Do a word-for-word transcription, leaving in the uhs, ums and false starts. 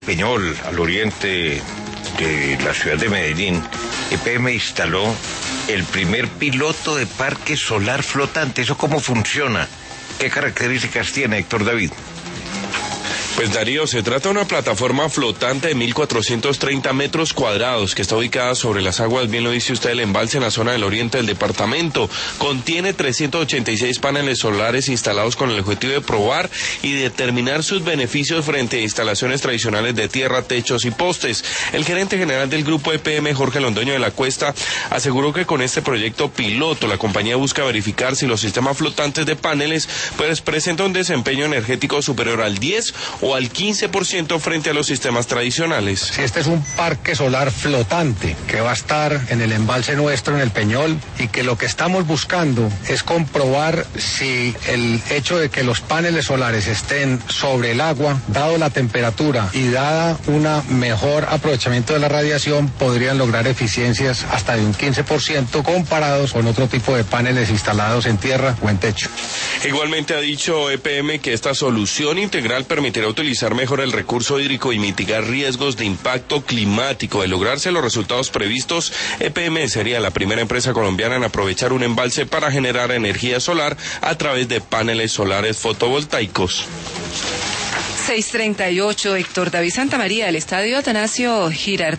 Peñol, al oriente de la ciudad de Medellín, E P M instaló el primer piloto de parque solar flotante. ¿Eso cómo funciona? ¿Qué características tiene, Héctor David? Pues Darío, se trata de una plataforma flotante de mil cuatrocientos treinta metros cuadrados que está ubicada sobre las aguas, bien lo dice usted, el embalse en la zona del oriente del departamento. Contiene trescientos ochenta y seis paneles solares instalados con el objetivo de probar y determinar sus beneficios frente a instalaciones tradicionales de tierra, techos y postes. El gerente general del grupo E P M, Jorge Londoño de la Cuesta, aseguró que con este proyecto piloto la compañía busca verificar si los sistemas flotantes de paneles pues presentan un desempeño energético superior al diez o al quince por ciento frente a los sistemas tradicionales. Este es un parque solar flotante que va a estar en el embalse nuestro, en el Peñol, y que lo que estamos buscando es comprobar si el hecho de que los paneles solares estén sobre el agua, dado la temperatura y dada un mejor aprovechamiento de la radiación, podrían lograr eficiencias hasta de un quince por ciento comparados con otro tipo de paneles instalados en tierra o en techo. Igualmente ha dicho E P M que esta solución integral permitirá utilizar mejor el recurso hídrico y mitigar riesgos de impacto climático. De lograrse los resultados previstos, E P M sería la primera empresa colombiana en aprovechar un embalse para generar energía solar a través de paneles solares fotovoltaicos. seis treinta y ocho, Héctor David Santamaría, del Estadio Atanasio Girardot.